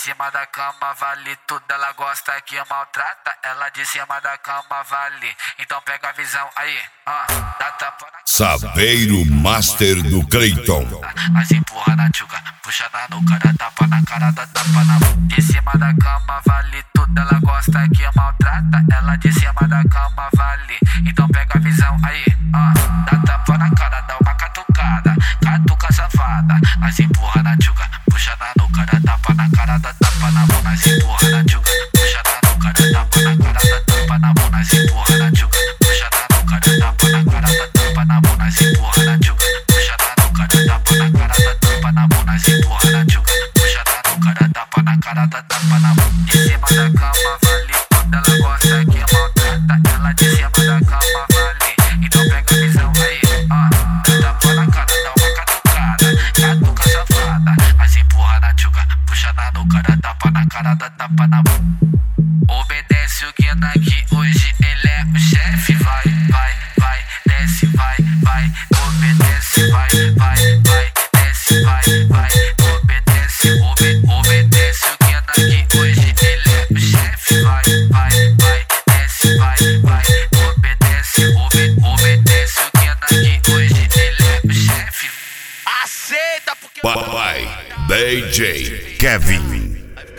cima da cama vale tudo, ela gosta que maltrata. Ela de cima da cama vale, então pega a visão aí, dá tapa na... Saveiro Master do Cleiton. Mas empurra na tchuca, puxa na nuca, dá tapa na cara, dá tapa na boca. De cima da cama vale tudo, ela gosta que maltrata. Ela de cima da cama vale, então pega a visão aí, dá tapa na cara, dá uma catucada, catuca safada. Mas empurra na tchuca, puxa na nuca, dá tapa na cara, dá tapa na boca. Mas empurra na tchuca, puxa na nuca, dá tapa na cara, dá tapa na boca. Mas empurra na tchuca, puxa na nuca, dá tapa na cara, dá tapa na boca. Mas empurra na tchuca, puxa na nuca, dá tapa na cara, dá tapa na boca. Mas empurra na tchuca, puxa na nuca, dá tapa na cara, dá tapa na boca. De cima da cama vale tudo, ela gosta que maltrata. Ela de cima da cama vale, então pega a visão aí, dá tapa na cara, dá uma catucada, catuca safada. Mas empurra na tchuca, puxa na nuca, dá tapa na cara, dá tapa na boca. Obedece o Guina que hoje ele é o chefe. Vai, vai, vai, desce, vai, vai. Obedece, vai, vai, vai, desce, vai, vai. Obedece, obedece o Guina que hoje ele é o chefe. Vai, vai, vai, desce, vai, vai. Obedece, obedece o Guina que hoje ele é o chefe. Aceita porque... Papai DJ Kevin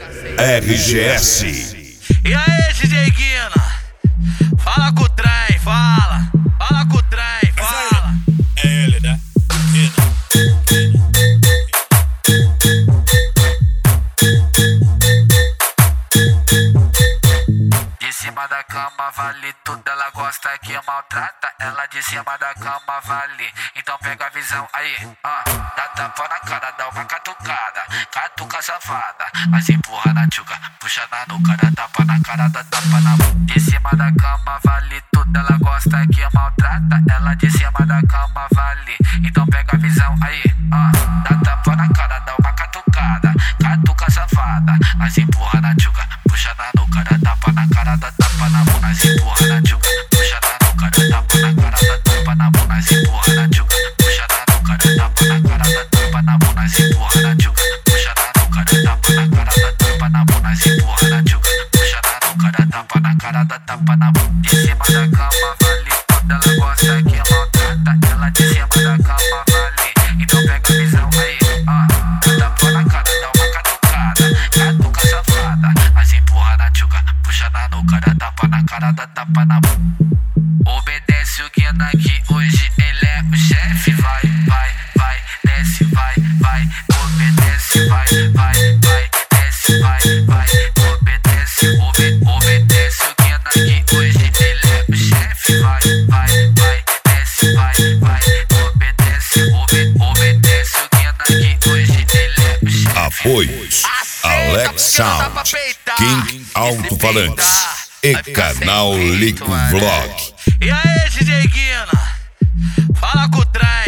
RGS. E aí, DJ Guina? Fala com o trem, fala com o trem, fala. É ele, né? De cima da cama vale tudo, ela gosta que maltrata. Ela de cima da cama vale, então pega a visão aí, dá tapa na cara, dá uma catucada, catuca safada. Mas empurra na tchuca, puxa na nuca, dá tapa na cara, dá tapa na boca. De cima da cama vale tudo, ela gosta que maltrata. Ela de cima da cama vale, então pega a visão aí, dá tapa na cara, dá uma catucada, catuca safada. Mas empurra na tchuca, puxa na nuca, dá tapa na cara, dá tapa na boca. Mas empurra na tchuca, puxa na nuca, dá tapa na cara, dá tapa na boca. Mas empurra na tchuca, puxa na nuca, dá tapa na cara, dá tapa na boca. Mas empurra na tchuca, puxa na nuca, dá tapa na cara, dá tapa na boca. Mas empurra na tchuca, puxa na nuca, dá tapa na cara, dá tapa na boca. De cima da cama vale tudo, ela gosta que maltrata. Ela de cima da cama vale, então pega a visão aí, dá tapa na cara, dá uma catucada, catuca safada. Mas empurra na tchuca, puxa na nuca, dá tapa na cara, dá tapa na boca. Obedece o Guina que hoje ele é o chefe. Vai, vai, vai, desce, vai, vai. Obedece, vai, vai, vai, desce, vai, vai. Obedece, obedece o Guina que hoje ele é o chefe. Vai, vai, vai, desce, vai, vai. Obedece, obedece o Guina que hoje ele é o chefe. Apoios Alex Sound, King Alto-Falantes e Canal Lico Vlog. E aí, DJ Guina? Fala com o trem.